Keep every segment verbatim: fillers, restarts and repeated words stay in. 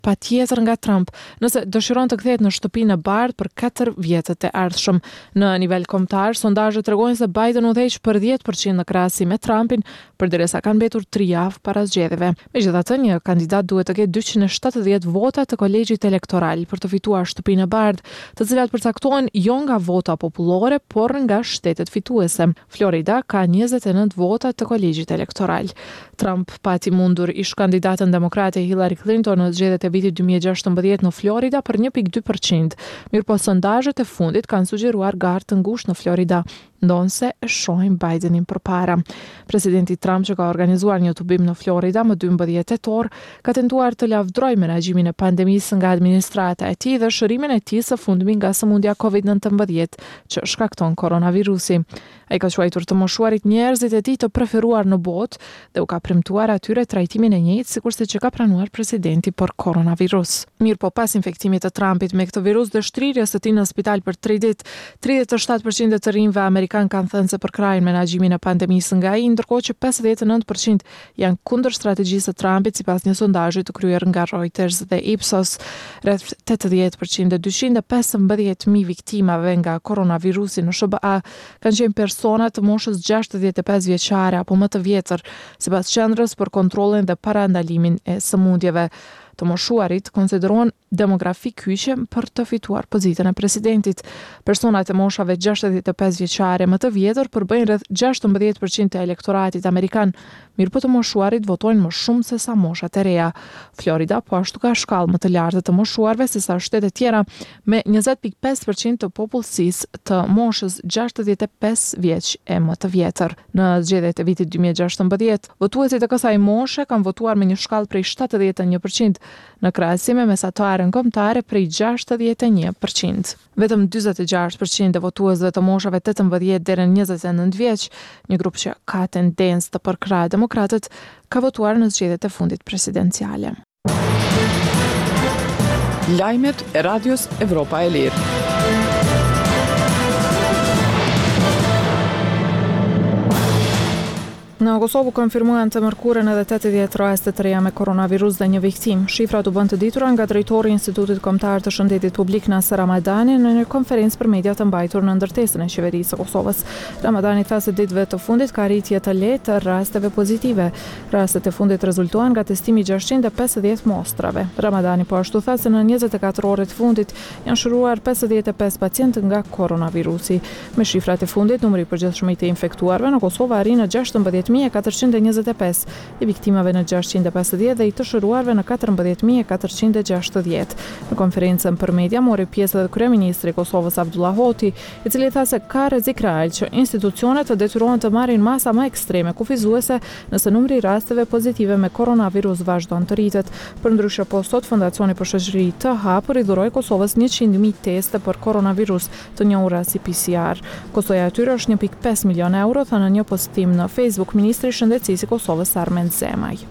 patjetër nga Trump nëse dëshiron të kthehet në shtëpinë e bardhë për katër vjetët e ardhshëm. Në nivel kombëtar, sondazhet tregojnë se Biden udhëheq për dhjetë përqind në krahasim me Trumpin, përderisa kanë mbetur tri javë para zgjedhjeve. Megjithatë, një kandidat duhet të ketë dyqind e shtatëdhjetë vota të kolegjit elektoral për të fituar shtëpinë e bardhë, të cilat përcaktohen jo nga vota popullore, por nga shtetet fituese. Florida ka njëzet e nëntë vota të kolegjit elektoral. Trump pati mundur ish kandidatën demokrate Hillary Clinton në zgjedhjet e vitit dy mijë e gjashtëmbëdhjetë në Florida për një pikë dy përqind. Mirëpo sondazhet e fundit kanë sugjeruar garë të ngushtë në Florida, ndonse e shohin Bidenin përpara. Presidenti Trump, që ka organizuar një tubim në Florida më dymbëdhjetë tetor, ka tentuar të lavdrojë menaxhimin e pandemisë nga administrata e tij dhe shërimin e tij së fundmi nga sëmundja covid nëntëmbëdhjetë që shkakton koronavirusi. Ai ka quajtur të moshuarit njerëzit e tij të preferuar në botë dhe u ka premtuar atyre trajtimin e njëjtë sikurse që ka pranuar presidenti për koronavirus. Mirë po, pas infektimit të Trumpit me këtë virus dhe shtrirjes së tij në spital për tre ditë, tridhjetë e shtatë përqind të të rinjve amerikan kanë thënë se përkrahin menaxhimin e pandemisë nga ai, ndërkohë që pesëdhjetë e nëntë përqind janë kundër strategjisë së Trumpit sipas një sondazhi të kryer nga Reuters dhe Ipsos. Rreth tetëdhjetë përqind e dyqind e pesëmbëdhjetë mijë viktimave nga koronavirusi në S B A kanë qenë persona të moshës gjashtëdhjetë e pesë vjeçare apo më të vjetër, sipas qendrës për kontrollin dhe parandalimin e sëmundjeve. Të moshuarit konsiderohen demografi kyçe për të fituar pozitën e presidentit. Personat e moshave gjashtëdhjetë e pesë vjeçare më të vjetër përbëjnë rreth gjashtëmbëdhjetë përqind të elektoratit amerikan, mirë po të moshuarit votojnë më shumë se sa moshat e reja. Florida po ashtu ka shkallë më të lartë të moshuarve se sa shtete tjera, me njëzet pikë pesë përqind të popullsisë të moshës gjashtëdhjetë e pesë vjeç e më të vjetër. Në zgjedhjet e vitit dy mijë e gjashtëmbëdhjetë, votuesit e kësaj moshe kanë votuar me një shkallë prej shtatëdhjetë e një përqind në krahasim me mesataren kombëtare prej gjashtëdhjetë e një përqind. Vetëm dyzet e gjashtë përqind e votuesve të moshave tetëmbëdhjetë deri në njëzet e nëntë vjeç, një grup që ka tendencë të përkrahë demokratët, ka votuar në zgjedhjet e fundit presidenciale. Lajmet e Radios Evropa e Lirë. Në Kosovë konfirmuan të mërkurën edhe tetëdhjetë raste të reja me koronavirus dhe një viktim. Shifrat u bën të ditura nga drejtori i Institutit Kombëtar të Shëndetit Publik Nasser Ramadani në një konferencë për media të mbajtur në ndërtesën e qeverisë së Kosovës. Ramadani tha se ditëve të fundit ka rritje të lehtë të rasteve pozitive. Rastet e fundit rezultuan nga testimi gjashtëqind e pesëdhjetë mostrave. Ramadani po ashtu tha se në njëzet e katër orët fundit janë shëruar pesëdhjetë e pesë pacientë nga koronavirusi. Me shifrat e fundit, numri i përgjithshëm i të infektuarve në Kosovë arrin në gjashtëmbëdhjetë mijë e katërqind e njëzet e pesë, i viktimave në gjashtëqind e pesëdhjetë dhe i të shëruarve në katërmbëdhjetë mijë e katërqind e gjashtëdhjetë. Në konferencën për media mori pjesë edhe kryeministri i Kosovës Abdullah Hoti, i cili tha se ka rrezik real që institucionet të detyrohen të marrin masa më ekstreme kufizuese nëse numri i rasteve pozitive me koronavirus vazhdon të rritet. Përndryshe, po sot Fondacioni për Shoqëri të Hapur i dhuroi Kosovës njëqind mijë teste për koronavirus, të njohura si P C R. Kostoja e tyre është një pikë pesë milion euro, tha në një postim në Facebook Ministri i Shëndetësisë i Kosovës Armend Zemaj.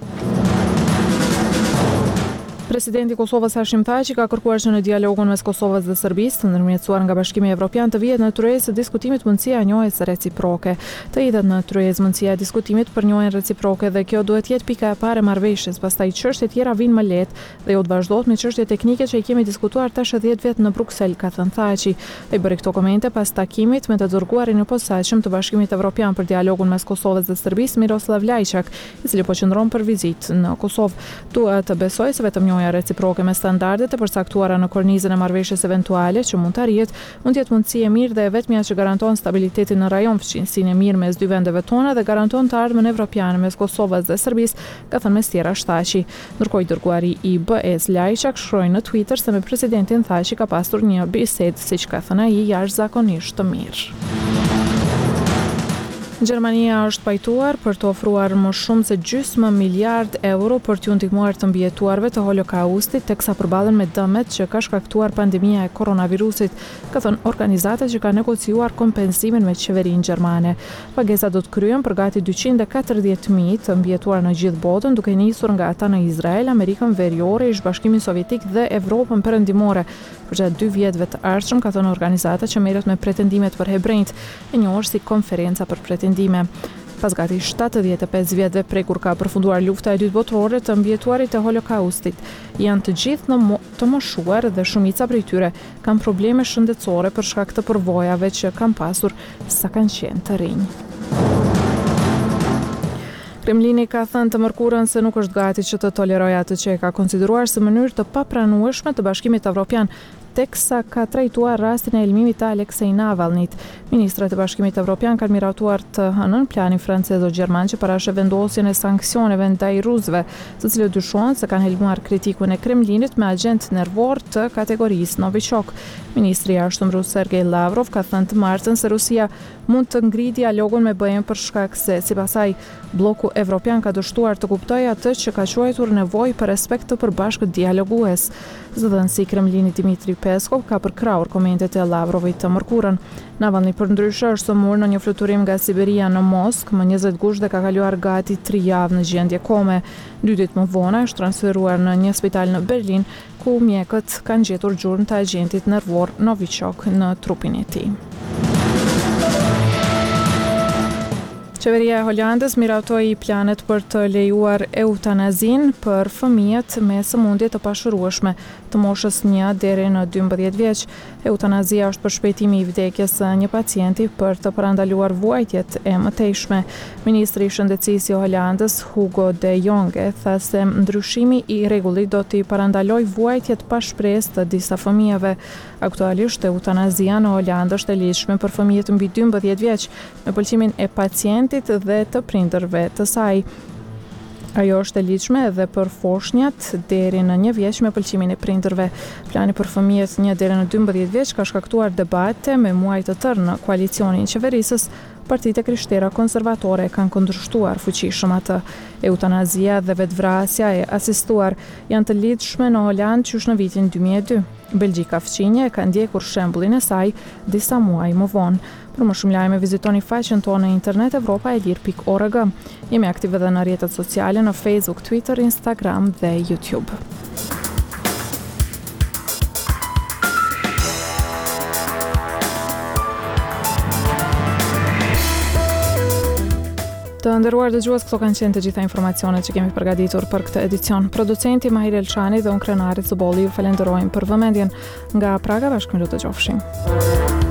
Presidenti i Kosovës Hashim Thaçi ka kërkuar që në dialogun mes Kosovës dhe Serbisë, të ndërmjetësuar nga Bashkimi Evropian, të vihet në natyrezë së diskutimit mundësia e njohjes së reciproke. Të hidhet në natyrezë mundësia e diskutimit për njohjen reciproke dhe kjo duhet jetë pika e parë e marrëveshjes, pastaj çështjet tjera vinë më lehtë dhe jo të vazhdohet me çështje teknike që i kemi diskutuar tash dhjetë vjet në Bruksel, ka thënë Thaçi. Ai bëri këto komente pas takimit me të dërguarin e posaçëm të Bashkimit Evropian për dialogun mes Kosovës dhe Serbisë, Miroslav Lajçak, i cili po qëndron për vizitë në Kosovë. Dua të besoj se vetëm reciproke me standardet e përcaktuara në kornizën e marrëveshjes eventuale që mund të arrihet, mund të jetë mundësi e mirë dhe e vetmja që garanton stabilitetin në rajon, fëqinjësinë e mirë mes dy vendeve tona dhe garanton të ardhmen evropiane mes Kosovës dhe Serbisë, ka thënë mes tjera Thaçi. Ndërkohë, dërguari i B E S Lajçak shkroi në Twitter se me presidentin Thaçi ka pasur një bisedë, siç ka thënë ai, jashtëzakonisht të mirë. Gjermania është pajtuar për të ofruar më shumë se gjysmë miliard euro për t'u ndihmuar të mbijetuarve të Holokaustit, teksa përballen me dëmet që ka shkaktuar pandemia e koronavirusit, ka thënë organizata që ka negociuar kompensimin me qeverinë gjermane. Pagesa do të kryen për gati dyqind e katërdhjetë mijë të mbijetuar në gjithë botën, duke nisur nga ata në Izrael, Amerikën Veriore, Ish-Bashkimin Sovjetik dhe Evropën Perëndimore. Për gjatë dy vjetëve të ardhshëm, ka thënë organizata që merret me pretendimet për hebrejt, e njohur si Konferenca për pretendime. Pas gati shtatëdhjetë e pesë vjetëve prej kur ka përfunduar lufta e dytë botërore, të mbijetuarit e holokaustit janë të gjithë në mo- të moshuar dhe shumica prej tyre kanë probleme shëndetësore për shkak të përvojave që kanë pasur sa kanë qenë të rinj. Kremlini ka thënë të mërkurën se nuk është gati që të tolerojë atë që e ka konsideruar si mënyrë të papranueshme të Bashkimit Evropian, teksa ka trajtuar rastin e elmimit të Aleksej Navalnit. Ministrat e Bashkimit Evropian kanë miratuar të hënën planin francez o gjerman që parashë vendosjen e sanksioneve ndaj rusëve, të cilët dyshohen se kanë helmuar kritikun e Kremlinit me agent nervor të kategorisë Novichok. Ministri i jashtëm rus Sergej Lavrov ka thënë të martën se Rusia mund të ngritë dialogun me B E-n për shkak se, sipas saj, bloku evropian ka dështuar të kuptojë atë që ka quajtur nevojë për respekt të përbashkët dialogues. Zëdhënësi i Kremlinit Dmitri Peskov ka përkrahur komentet e Lavrovit të mërkurën. Navalny përndryshe është sëmur në një fluturim nga Siberia në Moskë më njëzet gusht dhe ka kaluar gati tri javë në gjendje kome. Dy ditë më vonë është transferuar në një spital në Berlin, ku mjekët kanë gjetur gjurmë të agentit nervor Novichok në trupin e tij. Qeveria e Holandës miratoi planet për të lejuar eutanazin për fëmijët me sëmundje të pashërueshme të moshës një deri në dymbëdhjetë vjeç. Eutanazia është përshpejtimi i vdekjes së një pacienti për të parandaluar vuajtjet e mëtejshme. Ministri i Shëndetësisë i Holandës, Hugo de Jonge, tha se ndryshimi i rregullit do t'i parandalojë vuajtjet pa shpresë të disa fëmijëve. Aktualisht eutanazia në Holandë është e lehtëshme për fëmijët mbi dymbëdhjetë vjeç me pëlqimin e pacientit dhe të prindërve të saj. Ajo është e ligjshme edhe për foshnjat deri në një vjeç me pëlqimin e prindërve. Plani për fëmijët një deri në dymbëdhjetë vjeç ka shkaktuar debate me muaj të tërë në koalicionin qeverisës. Partitë e krishtere konservatore kanë kundërshtuar fuqishëm atë. Eutanazia dhe vetvrasja e asistuar janë të lidhshme në Holandë qysh në vitin dy mijë e dy. Belgjika fqinje ka ndjekur shembullin e saj disa muaj më vonë. Për më shumë lajme vizitoni faqen tonë në internet europa e lir pikë org. Jemi aktiv edhe në rrjetet sociale në Facebook, Twitter, Instagram dhe YouTube. Të nderuar dëgjues, këto kanë qenë të gjitha informacionet që kemi përgatitur për këtë edicion. Producenti Mahir Elçani dhe unë Krenari Zuboli ju falenderojmë për vëmendjen. Nga Praga, bashkë miru të qofshim.